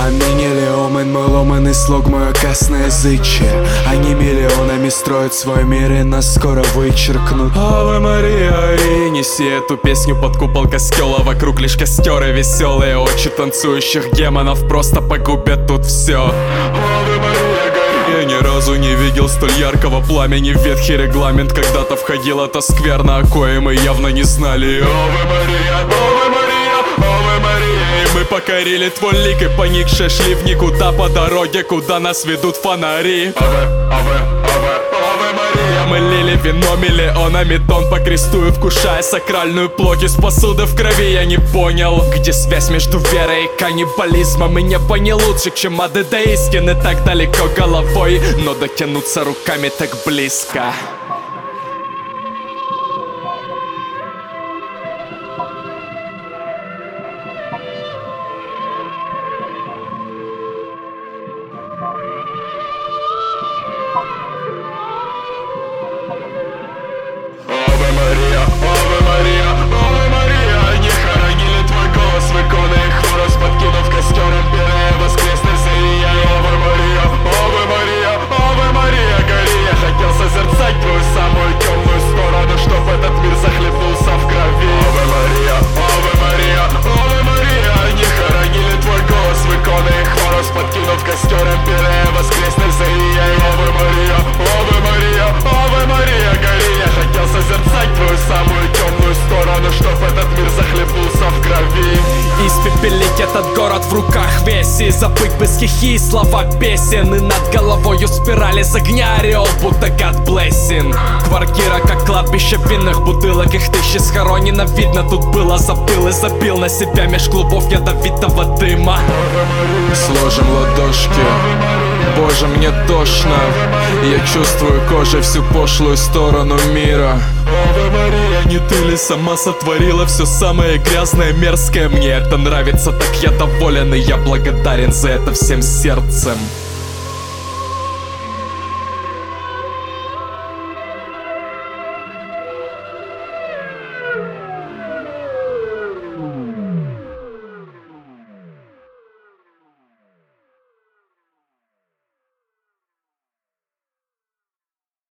А миллион мой ломаный слог, мое косноязычие. Они миллионами строят свой мир и нас скоро вычеркнут. Аве Мария, и неси эту песню под купол костела. Вокруг лишь костеры веселые, очи танцующих демонов просто погубят тут все. Аве Мария, гори. Я ни разу не видел столь яркого пламени. В ветхий регламент когда-то входила та скверна, о коей мы явно не знали. Аве Мария, Аве Мария, Аве Мария. И мы покорили твой лик и поникшие шли в никуда по дороге, куда нас ведут фонари. Аве, Аве, Аве, Аве Мария. Мы лили вино миллионами тонн по кресту и вкушая сакральную плоть из посуды в крови. Я не понял, где связь между верой и каннибализмом. И небо не лучше, чем ады до истины. Так далеко головой, но дотянуться руками так близко. Аве Мария, Аве Мария, Аве Мария. Они хоронили твой голос в иконы и хворос, подкинув костер империя воскреснет зрия. Аве Мария, Аве Мария, Аве Мария, гори. Я хотел созерцать твою самую темную сторону, чтоб этот мир захлебнулся в крови. Аве Мария, Аве Мария, Аве Мария. Они хоронили твой голос в иконы и хворос, подкинув костер империя воскреснет зрия. Аве Мария, Аве Мария, Аве Мария, гори. Я хотел созерцать твою самую темную сторону, чтоб этот мир захлебнулся в крови. Испепелить этот город в руках веси, забыть бы стихи и слова песен. И над головою спирали с огня орел, будто God blessing. Квартира как кладбище винных бутылок, их тысячи схоронено, видно тут было. Запил и забил на себя меж клубов ядовитого дыма. Сложим ладошки, боже, мне тошно. Я чувствую кожей всю пошлую сторону мира. Аве Мария, не ты ли сама сотворила все самое грязное, мерзкое? Мне это нравится, так я доволен, и я благодарен за это всем сердцем.